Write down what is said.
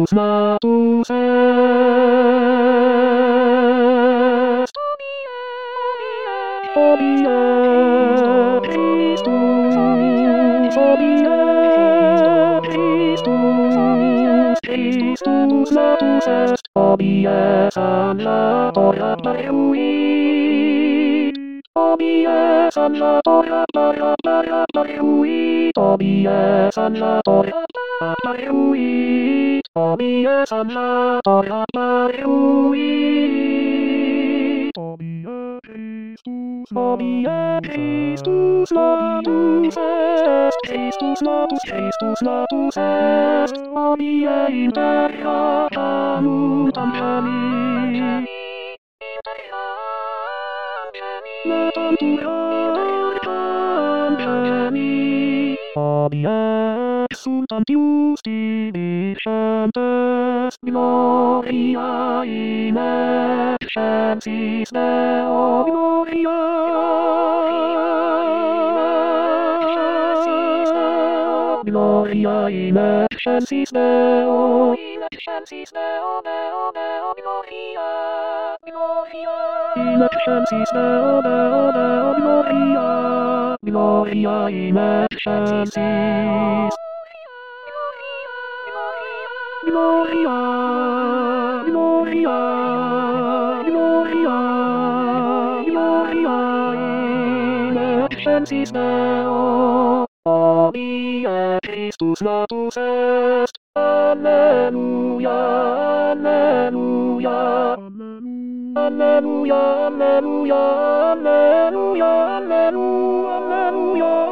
Christus natus est. Obie Christus, obie Christus, Christus natus est, obie sanlator apparuit, obie sanlator apparuit, obie sanlator apparuit, obie sanlator apparuit, obie Christus natus est, Christus natus est, obie inter habutam geni, metantur geni, obie exultant justi vicentes, gloria in excelsis Deo, gloria in excelsis Deo, in excelsis Deo, gloria, in excelsis Deo, gloria, gloria in excelsis, gloria, gloria, gloria, gloria in excelsis Deo. Obie Christus natus est, Alleluia, Alleluia, Alleluia, Alleluia, Alleluia, Alleluia, Alleluia.